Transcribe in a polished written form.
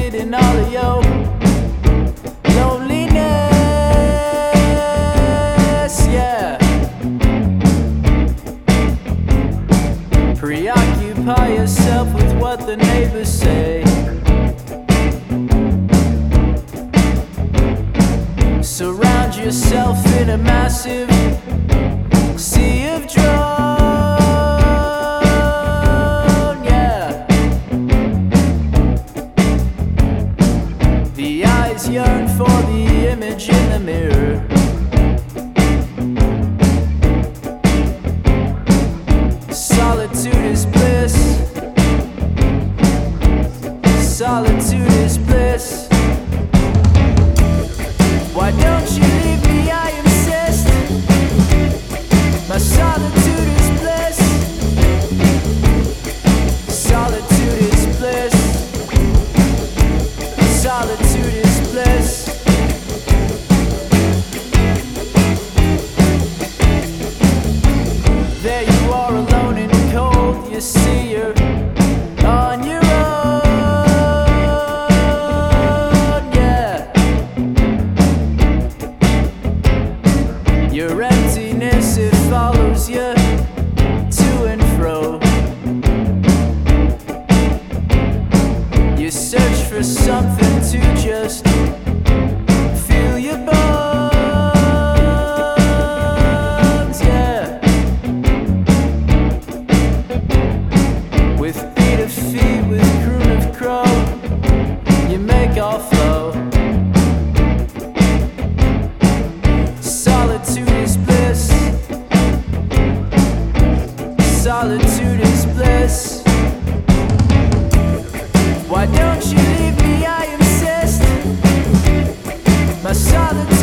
reflected in all of your loneliness, yeah. Preoccupy yourself with what the neighbors say. Surround yourself in a massive sea of drone, yeah. The eyes yearn for the image in the mirror. Solitude is bliss. Solitude is bliss. Why don't you leave me, I insist. My solitude is bliss. Solitude is bliss. Solitude is bliss. There you are alone and cold. You see you're on your own, yeah. Your emptiness, it follows you to and fro. You search for something to just feel your bones, yeah. With beat of feet, with croon of crow, you make all flow. Solitude is bliss. Solitude is bliss. Why don't you leave me, I insist. My solitude